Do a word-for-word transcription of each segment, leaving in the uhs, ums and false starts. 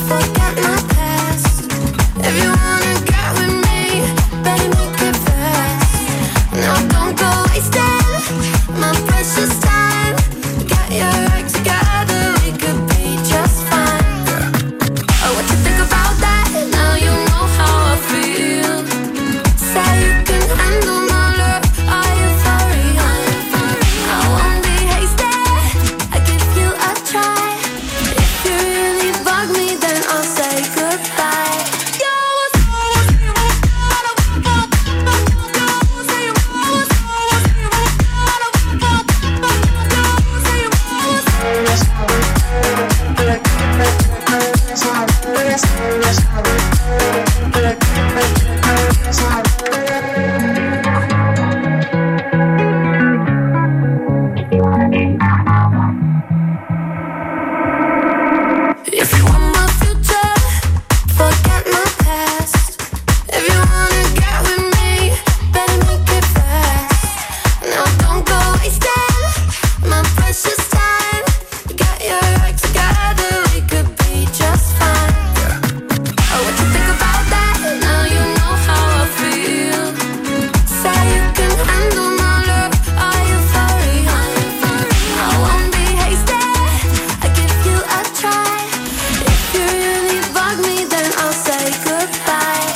forget my past. If you wanna get with me, better make it fast. Now don't go wasting my precious time. Get your act together, we could be just fine. Oh, what you think about that? Now you know how I feel. Say you can handle my love, are you for real? I won't be hasty, I give you a try. If you really bug me, then I'll say goodbye. If you want my future, forget my past. If you wanna get with me, better make it fast. Now don't go wasting my precious time. Get your act together, we could be just fine. Oh, what you think about that? Now you know how I feel. Say you can handle my love, are you for real? I won't be hasty, I give you a try. If you really bug me, then I'll say goodbye.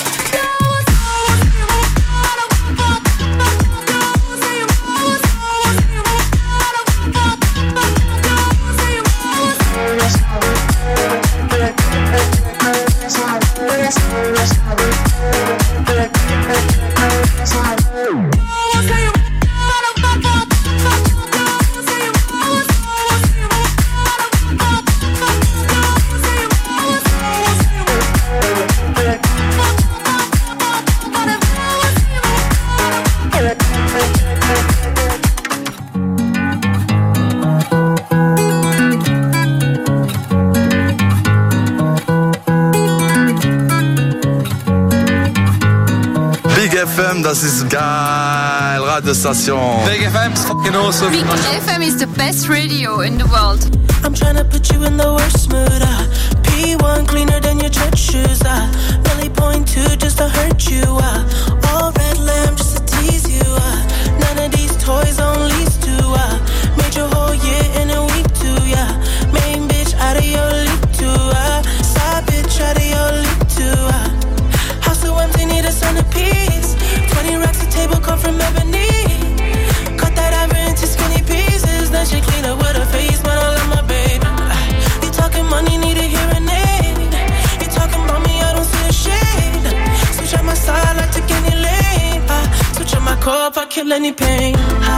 Big F M, das ist geil. Radiostation. Big F M is fucking awesome. Big F M is the best radio in the world. I'm tryna put you in the worst mood. Uh. P one cleaner than your church shoes. Uh. Really point two just to hurt you. Uh. All red lamb just to tease you. Uh. None of these toys on lease to. Uh. Made your whole year in a week too. Yeah. Main bitch out of your league too. Uh. Side bitch out of your league too. Uh. House so empty, need a centerpiece. Twenty racks a table come from ebony. Cut that ever into skinny pieces. Then she clean up with her face, man, I love my baby. You talking money, need a hearing aid. You talking about me, I don't see a shade. Switch on my side, I took any lane. I switch on my core if I kill any pain.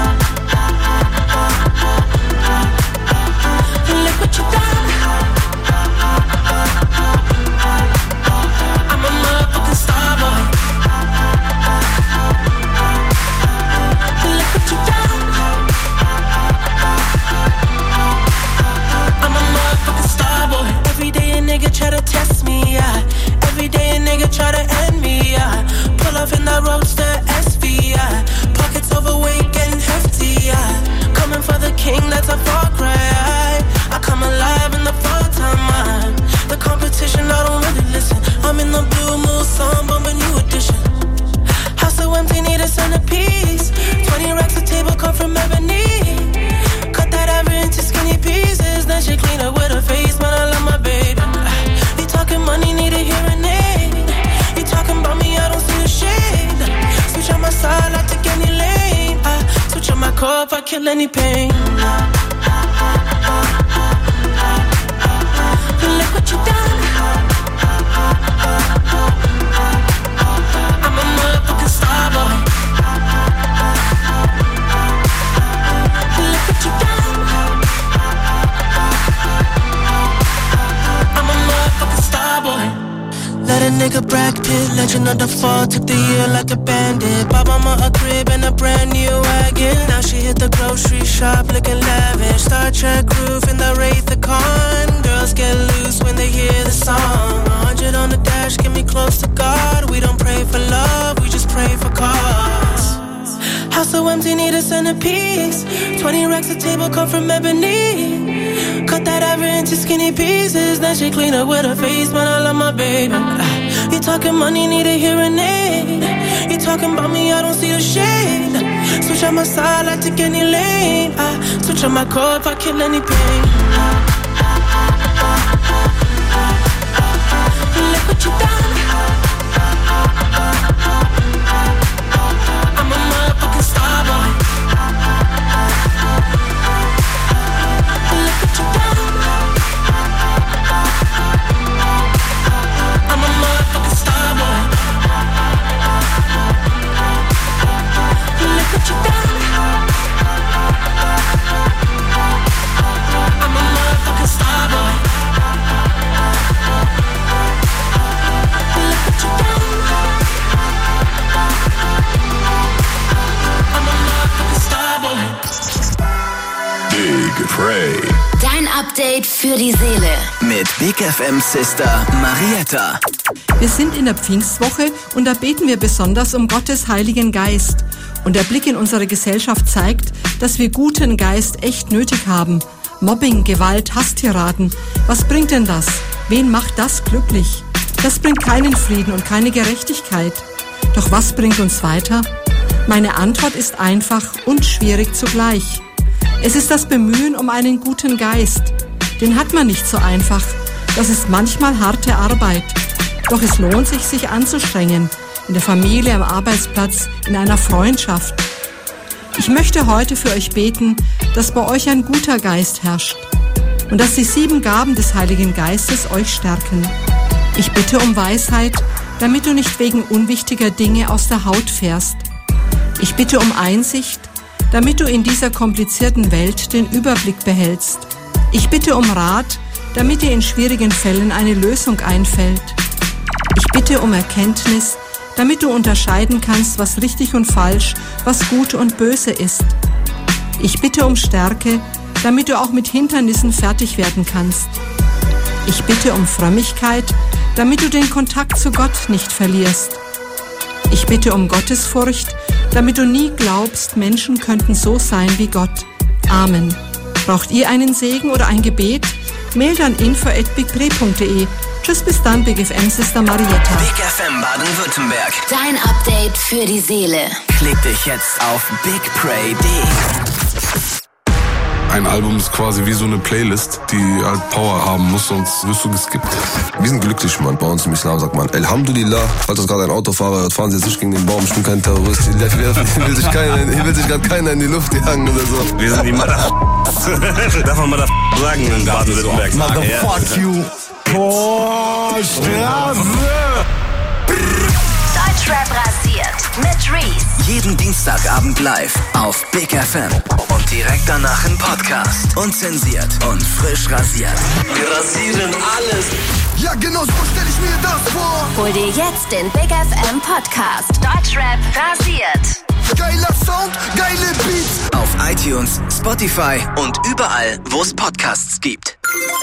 Look what you done. I'm a motherfucking star boy. Look what you done. I'm a motherfucking star boy. Every day a nigga try to test me, yeah. Every day a nigga try to end me, yeah. Pull off in that roadster S V, yeah. Pockets overweight, getting hefty, yeah. Coming for the king, that's a far cry. I come alive in the fall time, man. The competition, I don't really listen. I'm in the blue moon, song, bumping new edition. House so empty, need a centerpiece. Twenty racks a table come from ebony. Cut that ever into skinny pieces. Then she clean up with her face, man, I love my baby. You talking money, need a hearing aid. You talking about me, I don't see a shade. Switch on my side, I take any lane. I switch on my core if I kill any pain. Look what you done. I'm a motherfucking star boy. Look what you done. I'm a motherfucking star boy. Let a nigga Brad Pitt, legend of the fall, took the year like a bandit. Bought mama a crib and a brand new wagon. Now she hit the grocery shop looking lavish. Star Trek roof in the Wraith the Con. Girls get loose when they hear the song. A hundred on the dash, get me close to God. We don't pray for love, we just pray for cause. House so empty, need a centerpiece. Twenty racks a table come from ebony. Cut that ever into skinny pieces. Then she clean up with her face, man, I love my baby. You talking money, need a hearing aid. You talking about me, I don't see the shade. Switch on my side, I take any lane. I switch on my core if I kill any pain. Look what you done. I'm a motherfucking star boy. Look what you done. I'm a motherfucking star boy. Look what you done. I'm a motherfucking star boy. Look what you done. I'm a motherfucking star boy. Big Pray. Dein Update für die Seele. Mit Big F M Sister Marietta. Wir sind in der Pfingstwoche und da beten wir besonders um Gottes Heiligen Geist. Und der Blick in unsere Gesellschaft zeigt, dass wir guten Geist echt nötig haben. Mobbing, Gewalt, Hasstiraden. Was bringt denn das? Wen macht das glücklich? Das bringt keinen Frieden und keine Gerechtigkeit. Doch was bringt uns weiter? Meine Antwort ist einfach und schwierig zugleich. Es ist das Bemühen um einen guten Geist. Den hat man nicht so einfach. Das ist manchmal harte Arbeit. Doch es lohnt sich, sich anzustrengen. In der Familie, am Arbeitsplatz, in einer Freundschaft. Ich möchte heute für euch beten, dass bei euch ein guter Geist herrscht und dass die sieben Gaben des Heiligen Geistes euch stärken. Ich bitte um Weisheit, damit du nicht wegen unwichtiger Dinge aus der Haut fährst. Ich bitte um Einsicht, damit du in dieser komplizierten Welt den Überblick behältst. Ich bitte um Rat, damit dir in schwierigen Fällen eine Lösung einfällt. Ich bitte um Erkenntnis, damit du unterscheiden kannst, was richtig und falsch, was gut und böse ist. Ich bitte um Stärke, damit du auch mit Hindernissen fertig werden kannst. Ich bitte um Frömmigkeit, damit du den Kontakt zu Gott nicht verlierst. Ich bitte um Gottesfurcht, damit du nie glaubst, Menschen könnten so sein wie Gott. Amen. Braucht ihr einen Segen oder ein Gebet? Mailt an info at bigpray punkt de. Tschüss, bis dann, Big F M Sister Marietta. Big F M Baden-Württemberg. Dein Update für die Seele. Klick dich jetzt auf big pray punkt de. Ein Album ist quasi wie so eine Playlist, die halt Power haben muss, sonst wirst du geskippt. Wir sind glücklich, Mann. Bei uns im Islam sagt man Alhamdulillah. Falls das gerade ein Autofahrer hört, fahren Sie jetzt nicht gegen den Baum. Ich bin kein Terrorist. Hier will sich, keiner, hier will sich gerade keiner in die Luft jagen oder so. Wir sind die Mother... Darf man Mother sagen in Baden-Württemberg? Motherfuck you. Boah, Straße. Deutschrap rasiert mit Reese. Jeden Dienstagabend live auf Big F M. Und direkt danach im Podcast. Unzensiert und frisch rasiert. Wir rasieren alles. Ja, genau so stelle ich mir das vor. Hol dir jetzt den Big F M Podcast. Deutschrap rasiert. Geiler Sound, geile Beats. Auf iTunes, Spotify und überall, wo es Podcasts gibt.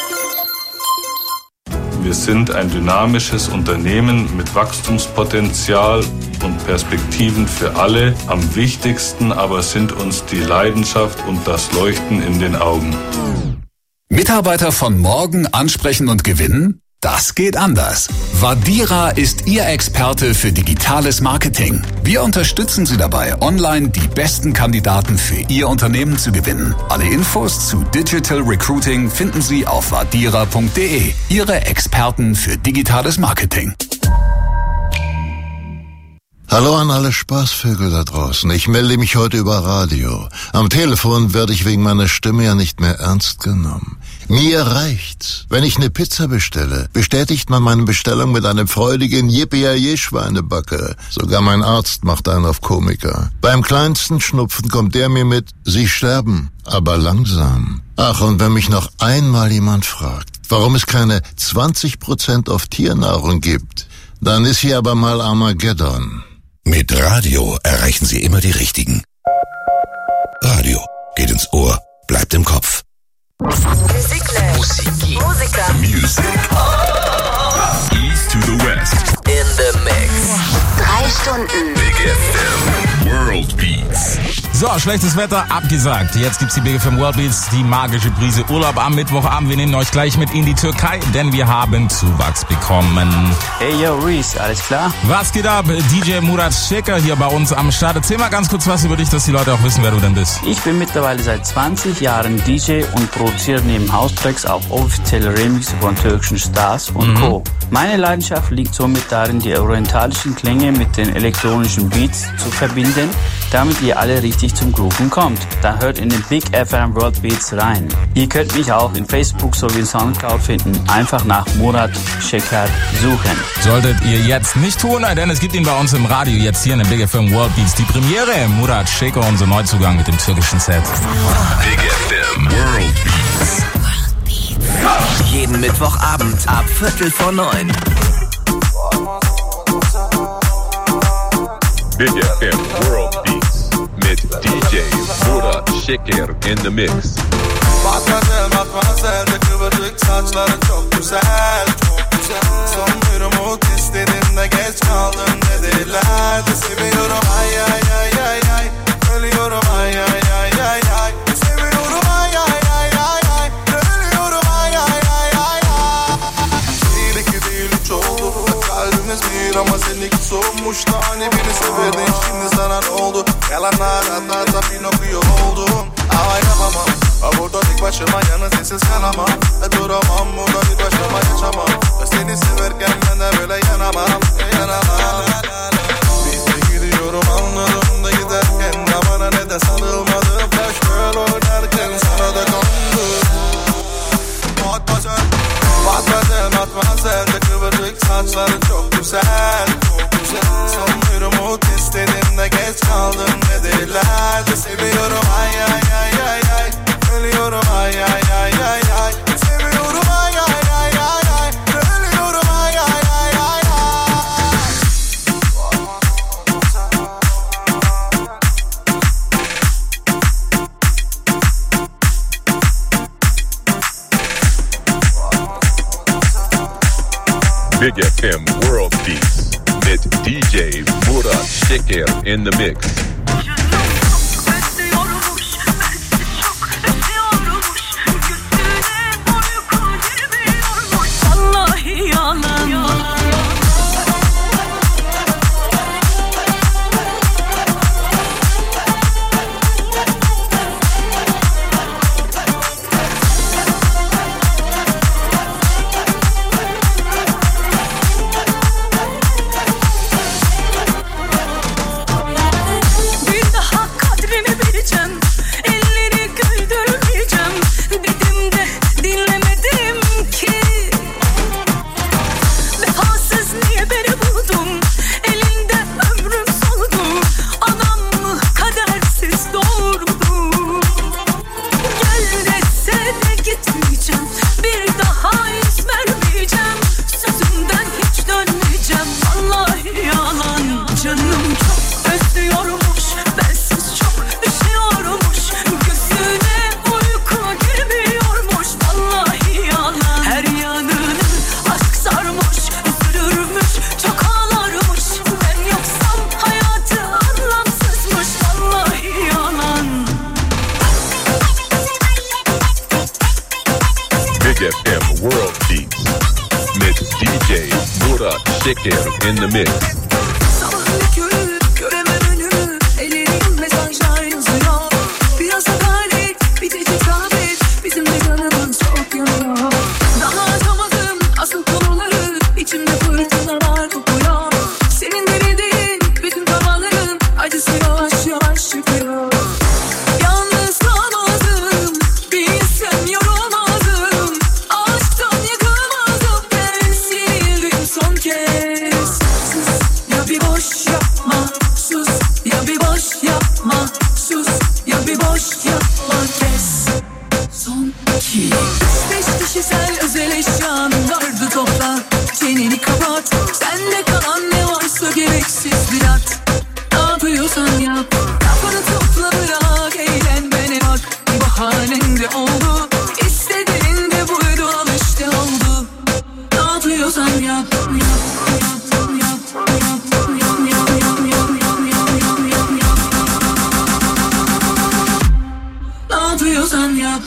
Wir sind ein dynamisches Unternehmen mit Wachstumspotenzial und Perspektiven für alle. Am wichtigsten aber sind uns die Leidenschaft und das Leuchten in den Augen. Mitarbeiter von morgen ansprechen und gewinnen? Das geht anders. Vadira ist Ihr Experte für digitales Marketing. Wir unterstützen Sie dabei, online die besten Kandidaten für Ihr Unternehmen zu gewinnen. Alle Infos zu Digital Recruiting finden Sie auf vadira punkt de. Ihre Experten für digitales Marketing. Hallo an alle Spaßvögel da draußen. Ich melde mich heute über Radio. Am Telefon werde ich wegen meiner Stimme ja nicht mehr ernst genommen. Mir reicht's. Wenn ich eine Pizza bestelle, bestätigt man meine Bestellung mit einem freudigen Yippie-Schweinebacke. Sogar mein Arzt macht einen auf Komiker. Beim kleinsten Schnupfen kommt der mir mit, Sie sterben, aber langsam. Ach, und wenn mich noch einmal jemand fragt, warum es keine zwanzig Prozent auf Tiernahrung gibt, dann ist hier aber mal Armageddon. Mit Radio erreichen Sie immer die Richtigen. Radio geht ins Ohr, bleibt im Kopf. Musik. Musiker. Music. East to the west. In the mix. Drei Stunden. Big F M. World Beats. So, schlechtes Wetter abgesagt. Jetzt gibt's die Big F M World Beats, die magische Prise Urlaub am Mittwochabend. Wir nehmen euch gleich mit in die Türkei, denn wir haben Zuwachs bekommen. Hey yo, Reese, alles klar? Was geht ab? D J Murat Şeker hier bei uns am Start. Erzähl mal ganz kurz was über dich, dass die Leute auch wissen, wer du denn bist. Ich bin mittlerweile seit zwanzig Jahren D J und produziere neben Haustracks auch offizielle Remixe von türkischen Stars und mhm. Co. Meine Leidenschaft liegt somit darin, die orientalischen Klänge mit den elektronischen Beats zu verbinden, damit ihr alle richtig zum Grooven kommt. Dann hört in den Big F M World Beats rein. Ihr könnt mich auch in Facebook sowie in Soundcloud finden. Einfach nach Murat Şeker suchen. Solltet ihr jetzt nicht tun, denn es gibt ihn bei uns im Radio jetzt hier in den Big F M World Beats. Die Premiere, Murat Şeker, unser Neuzugang mit dem türkischen Set. Big F M World Beats. Jeden Mittwochabend ab Viertel vor neun. Big F M World Beats mit D J Murat Şeker in the mix. Matmazel matmazel kıvırcık saçların çok güzel, çok güzel. Son bir umut istedin de geç kaldın dediler de seviyorum ay ay ay ay ay. Ölüyorum ay ay ay ay ay. Seviyorum ay ay ay ay ay. Ölüyorum ay ay ay ay ay. Bir iki değil üç oldu. Kalbimiz bir ama seninki soğumuş da hani beni severdin şimdi sana ne oldu? Yalanlar hatta Pinokyo oldum. Ama yapamam. Burada tek başıma yalnız sessiz kalamam. E duramam burada bir başıma yaşamam. E seni severken ben de böyle yanamam, yanamam. Bitti gidiyorum anladım da giderken de bana ne de sarılmadı. Flash girl oynarken sana da kandım. Matmazel, matmazel, matmazel de kıvırcık saçları çok güzel, çok güzel. Son bir umut istedin de geç kaldın dediler de seviyorum ay ay ay ay ay. Ölüyorum ay ay ay ay ay. Seviyorum ay ay ay ay ay. Ölüyorum ay ay ay ay ay. Big F M World Beats mit D J Murat Şeker in the mix. In the mix. out.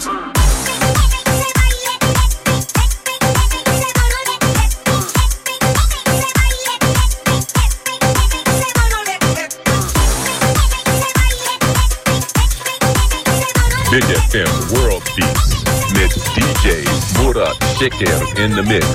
Big F M World Beats mit D J Murat Şeker in the mix.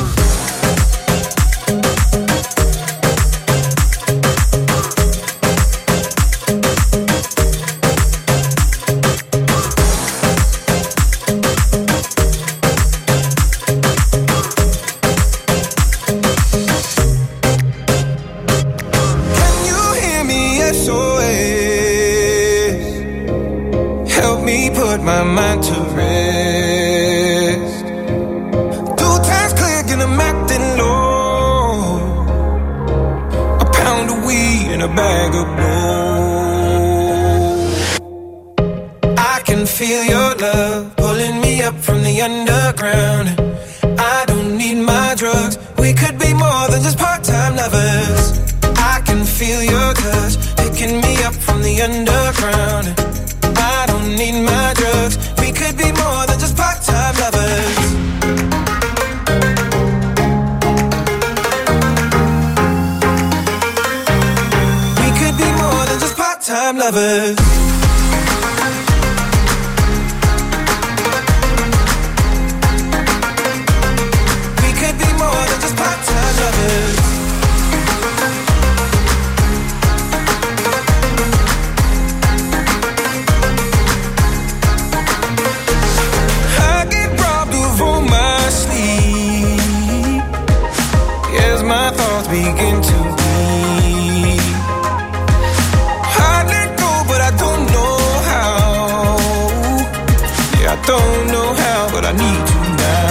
My mind to rest. Two times clear, and I'm acting low. A pound of weed and a bag of blow. I can feel your love pulling me up from the underground. I don't need my drugs. We could be more than just part-time lovers. I can feel your touch picking me up from the underground. I don't need my drugs. We could be more than just part-time lovers. We could be more than just part-time lovers. We could be more than just part-time lovers. My thoughts begin to bleed. I let go, but I don't know how. Yeah, I don't know how, but I need to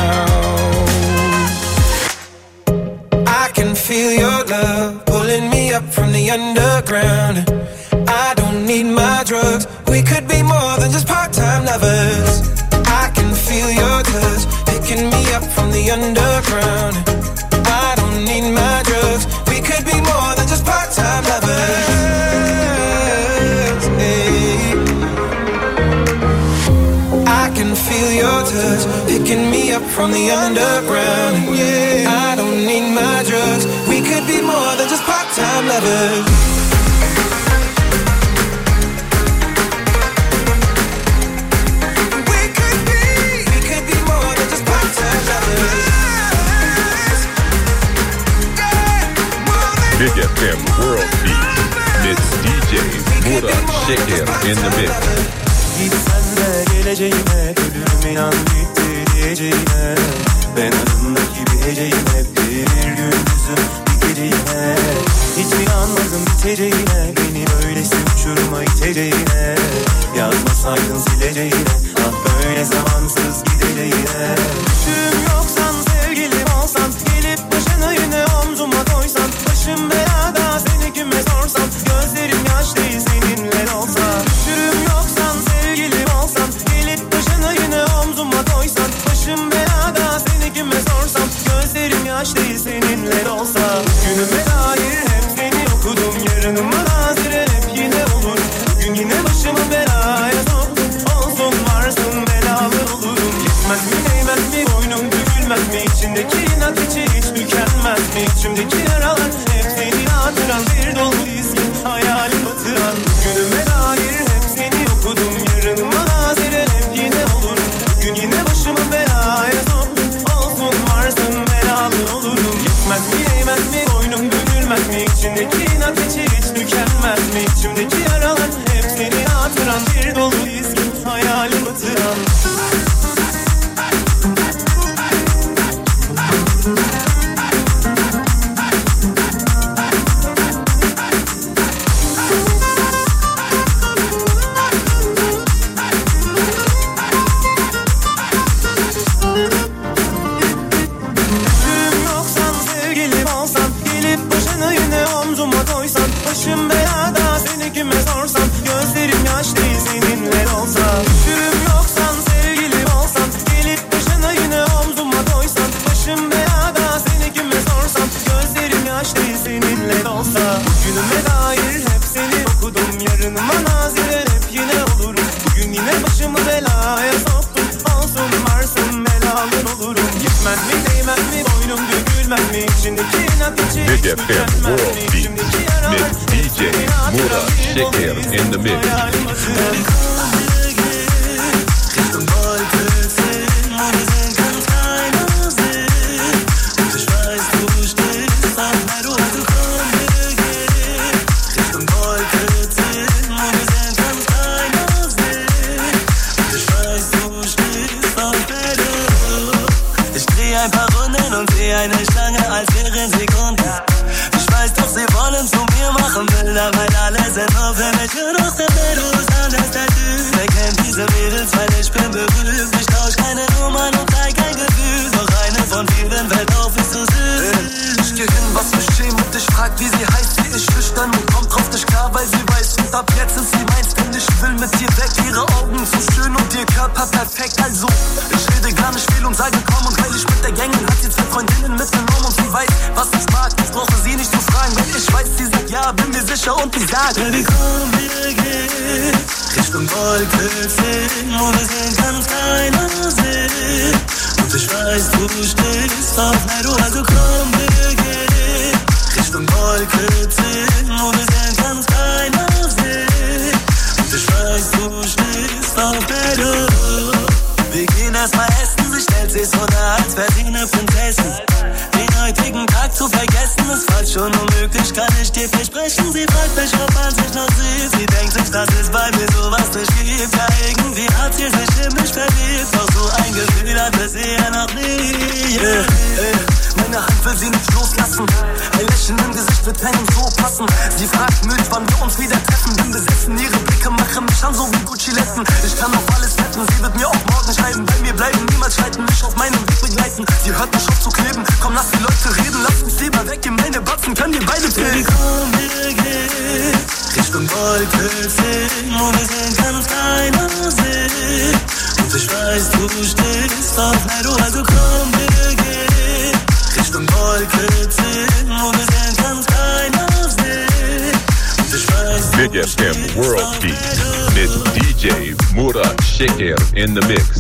now. I can feel your love pulling me up from the underground. I don't need my drugs. We could be more than just part-time lovers. I can feel your touch picking me up from the underground. I don't need my drugs. We could be more than just part-time lovers. Hey. I can feel your touch picking me up from the underground. Yeah. I don't need my drugs. We could be more than just part-time lovers. We could be, we could be more than just part-time lovers. Big F M World Beats mit D J Murat Şeker in the mix. Gitsen de geleceğime, ölürüm inan gitti diyeceğime. Ben adımdaki bir heceyim, hep bir gündüzüm bir geceyime. Hiç inanmadım biteceğine, beni böylesi uçuruma iteceğine. Yazmasaydın sileceğine, ah böyle zamansız gideceğine. Küçüğüm yoksan, sevgilim olsan, gelip başını yine omzuma koysan. Başım belada, seni kime sorsam, gözlerim yaş değil seninle olsa. Küçüğüm yoksan, sevgilim olsan, gelip başını yine omzuma koysan. Başım belada, seni kime sorsam, gözlerim yaş değil seninle olsa. Günüme dair hep seni okudum, yarınıma nazire hep yine olur. Bugün yine başımı belaya soktum, olsun varsın belalı olurum. Yetmez mi değmez mi boynum bükülmez mi, içindeki inat içi hiç tükenmez mi? İçimdeki yaralar hep seni hatıran, bir dolu dizgin hayalim batıran. Günüme dair hep seni okudum, yarınıma nazire hep yine olur. Bugün yine başımı belaya soktum, olsun varsın belalı olurum. Yetmez mi değmez mi boynum bükülmez mi, içindeki inat içi hiç tükenmez mi? İçimdeki yaralar hep seni hatıran, bir dolu dizgin hayalim batıran. Başım belada, seni kime sorsam, gözlerim yaş değil seninle olsa. Şürüm yoksan, sevgilim olsan, gelip başına yine omzuma koysan. Başım belada, seni kime sorsam, gözlerim yaş değil seninle olsa. Bugünüme dair hep seni okudum, yarınıma naziren hep yine olurum. Bugün yine başımı belaya soktum, tükenmez mi? İçindeki inat için Big hiç F M tükenmez World mi? Beats İçimdeki yara with D J Murat Şeker in the mix. Richtung Wolke zehn, wo wir sind ganz klein und sehen. Und ich weiß, du stehst auf mir, du also komm, wir gehen. Richtung Wolke zehn, wo wir sind ganz klein und sehen. Und ich weiß, du stehst auf mir, du. Ich dreh ein paar Runden und seh eine Schlange, als wären Sekunden. Ich weiß doch, sie wollen zu mir machen Bilder, weil alle sind nur für mich. Und aus der Welt, du bist anders als du. Wer kennt diese Mädels, weil ich bin berühmt. Ich tausch keine Nummern und zeig kein Gefühl. Doch eine von vielen fällt auf, ist so süß. Ich geh hin, was mich schämt und ich frag, wie sie heißt. Sie ist schüchtern und kommt drauf nicht klar, weil sie weiß. Und ab jetzt ist sie meins, denn ich will mit dir weg. Ihre Augen so schön und ihr Körper perfekt. Also, ich rede gar nicht viel und sage komm. Und weil ich mit der Gang bin, hat sie zwei Freundinnen mitgenommen. Und sie weiß, was ich mag. Ich brauche sie nicht zu fragen, wenn ich weiß, sie sagt ja, bin mir sicher und ich sag Baby, komm, wir gehen Richtung Wolke zehn, wo wir sind ganz klein und sehen. Und ich weiß, du stehst auf mir, du also komm, wir gehen Richtung Wolke zehn, wo wir sind ganz klein und sehen. Und ich weiß, du stehst auf mir, du. Wir gehen erstmal essen, sie stellt sich so nah, als wär sie eine Prinzessin. Den heutigen Tag zu vergessen ist falsch und unmöglich, kann ich dir versprechen. Sie fragt mich, ob man sich noch sieht. Sie denkt sich, dass es bei mir sowas nicht gibt. Ja, irgendwie hat sie sich in mich verliebt. Doch so ein Gefühl hatte sie ja noch nie. Yeah. Hey, meine Hand will sie nicht loslassen. Ein Lächeln im Gesicht wird keinem so passen. Sie fragt müde, wann wir uns wieder treffen. Bin besessen, ihre Blicke machen mich an, so wie Gucci-Letten. Ich kann auf alles wetten, sie wird mir auch morgen schreiben. Bei mir bleiben, niemals scheiden, mich auf meinem Weg begleiten. Sie hört mich auf zu kleben, komm, lass die Leute reden. Lass mich lieber weg in meine Batzen, können wir beide Baby, komm, wir gehen Richtung Wolke zehn, wo wir sind ganz klein und sehen. Und ich weiß, du stehst auf mir, du also komm, wir gehen Richtung Wolke zehn, wo wir sind ganz klein und sehen. Und ich weiß, du Big F M World Beats mit D J Murat Şeker in the mix.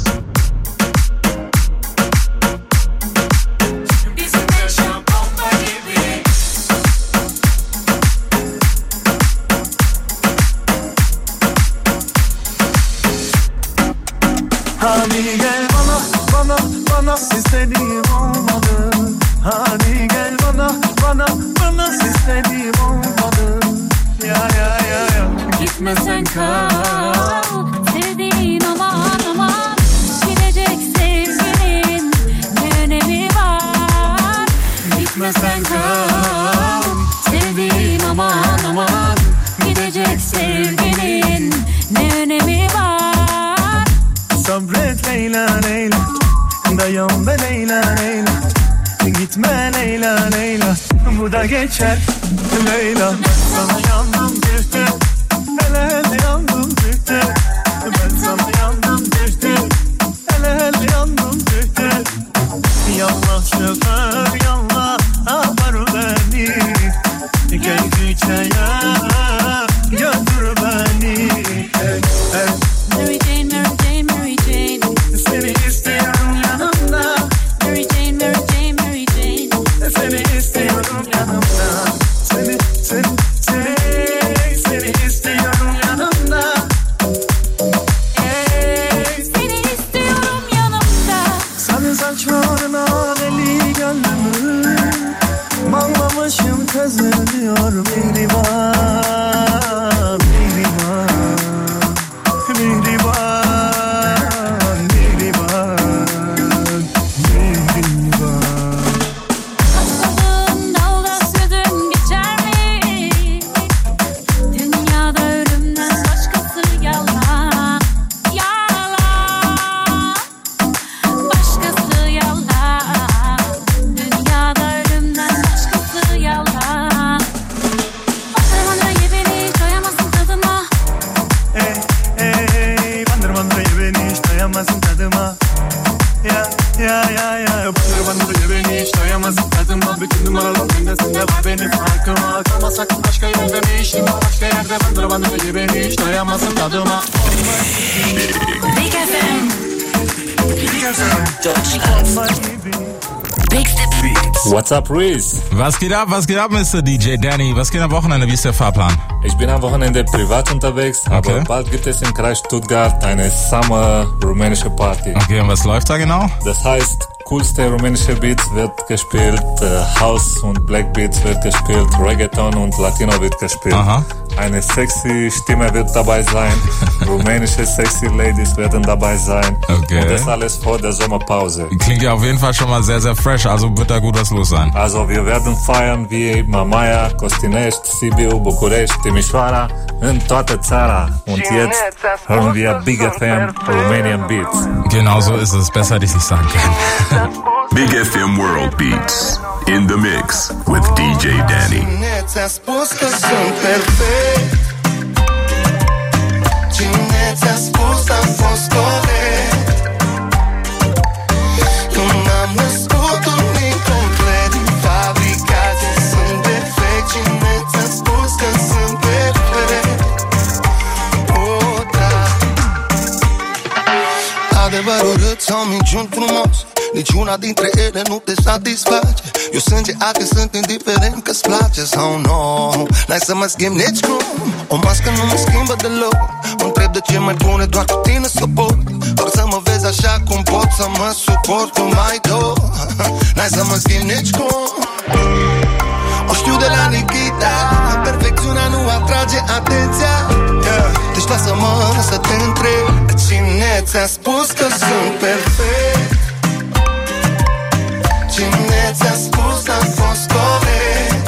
Hani gel bana, bana, bana istediğim olmadı. Hani gel bana, bana, bana istediğim olmadı. Ya ya ya ya. Gitme sen kal, sevdiğin aman aman. Gidecek sevginin ne önemi var. Gitme sen kal, sevdiğin aman aman. Gidecek sevginin ne önemi var. Sabret Leyla Leyla, dayan be Leyla Leyla. Gitme Leyla Leyla, bu da geçer Leyla. Sana yandım düştü, hele hele yandım düştü. Ben sana yandım düştü, hele hele yandım düştü. Yallah şoför yallah, apar beni. Gel güçeye götür beni. Hey, hey. Mary Jane, Mary Jane, Mary Jane. Seni istiyorum yanımda. Mary Jane, Mary Jane, Mary Jane. Seni istiyorum yanımda. Seni, seni, seni, seni istiyorum yanımda. Hey. Seni istiyorum yanımda. Senin saçlarına deli gönlümü bağlamışım, tezeliyor mihriban, mihriban, mihriban. Bütün numaralar bendesinde var benim farkıma. Kalma sakın başka yerde bir işim var. Başka yerde bandır bandır beni hiç doyamazsın tadıma. Big F M. Big F M Deutschland. Big Beats. What's up, Reese? Was geht ab, was geht ab, Mister D J Danny? Was geht am Wochenende? Wie ist der Fahrplan? Ich bin am Wochenende privat unterwegs, okay. aber bald gibt es im Kreis Stuttgart eine Summer rumänische Party. Okay, und was läuft da genau? Das heißt, coolste rumänische Beats wird gespielt, äh, House und Black Beats wird gespielt, Reggaeton und Latino wird gespielt. Aha. Eine sexy Stimme wird dabei sein, rumänische sexy Ladies werden dabei sein. Okay. Und das alles vor der Sommerpause. Klingt ja auf jeden Fall schon mal sehr, sehr fresh, also wird da gut was los sein. Also wir werden feiern wie Mamaia, Costinești, Sibiu, București, Timișoara, în toată țara. Und jetzt hören wir Big F M Romanian Beats. Genau so ist es, besser hätte ich nicht sagen können. Big F M World Beats in the mix with D J Danny. Cine ți-a spus că sunt perfect? Cine ți-a spus am fost corect? Eu m-am născut unic complet din fabricație, sunt defect. Cine ți-a spus că sunt perfect? Oh, da. Adevărul râd sau minciuni frumos, niciuna dintre ele nu te satisface. Eu sânge alte, sunt indiferent că-ți place sau nu. N-ai să mă schimb nici cum, o mască nu mă schimbă deloc. Mă întreb de ce mai bune doar cu tine să pot. Doar să mă vezi așa cum pot, să mă suport cum mai dor. N-ai să mă schimb nici cum. O știu de la Nikita, perfecțiunea nu atrage atenția, yeah. Deci lasă-mă să te întreb, cine ți-a spus că sunt perfect? Cine ți-a spus am fost corect?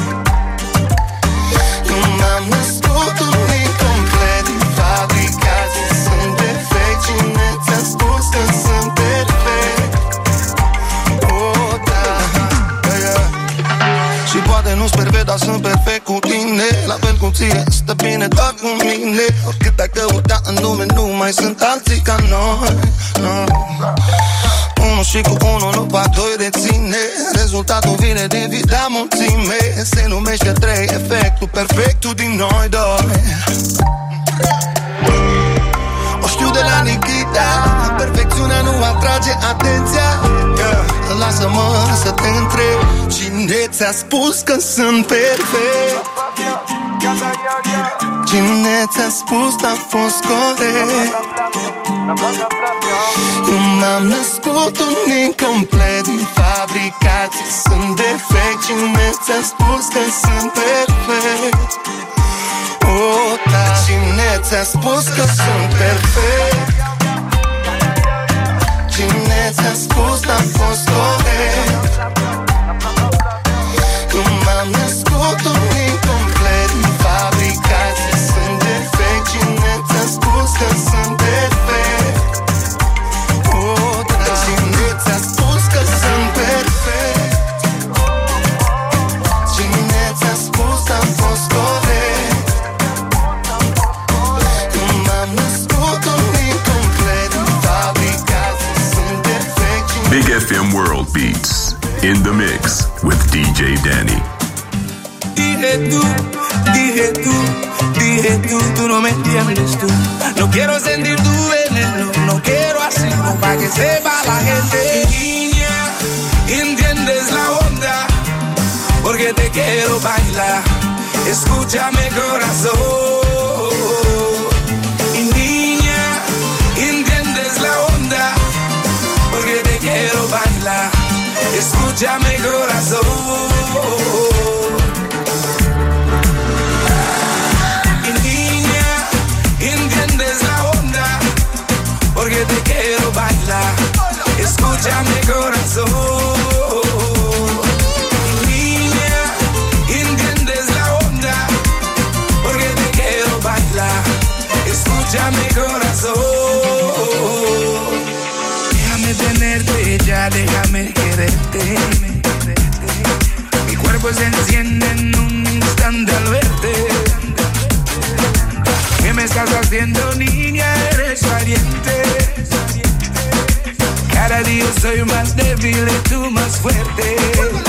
Eu m-am născut unic complet din fabricație, sunt defect. Cine ți-a spus că sunt perfect? Oh, da, yeah. Și poate nu-s perfect, dar sunt perfect cu tine. La fel cum ție, stă bine doar cu mine. Oricât ai căutat în lume, nu mai sunt alții ca noi, no. Unu și cu unu nu fac doi reține. Rezultatul vine din vida mulțime. Se numește trei, efectul perfectul din noi doi. O știu de la Nikita, perfecțiunea nu atrage atenția, yeah. Lasă-mă să te întreb, cine ți-a spus că sunt perfect? Cine ți-a spus că a fost corect? Eu m-am născut unic complet din fabricație, sunt defect. Cine ți-a spus că sunt perfect? Oh, da. Cine ți-a spus că sunt perfect? Cine ți-a spus că a fost corect? Eu m-am născut unic complet din fabricație, sunt defect. Cine ți-a spus că sunt perfect? Oh, da. Cine ți-a spus că sunt perfect? Cine ți-a spus că am fost corect? Eu m-am născut unic complet din fabricație, sunt defect. Big F M World Beats in the mix with D J Danny. Dije tú, dije tú, dije tú, tú no me entiendes tú. No quiero sentir tu veneno, no quiero hacerlo para que sepa la gente. Niña, entiendes la onda, porque te quiero bailar. Escúchame corazón. Y niña, entiendes la onda, porque te quiero bailar. Escúchame corazón. Porque te quiero bailar, escúchame corazón. Niña, entiendes la onda, porque te quiero bailar, escúchame corazón. Déjame tenerte ya, déjame quererte. Mi cuerpo se enciende en un instante al verte. ¿Qué me estás haciendo, niña? Eres valiente. Cada día soy más débil y tú más fuerte.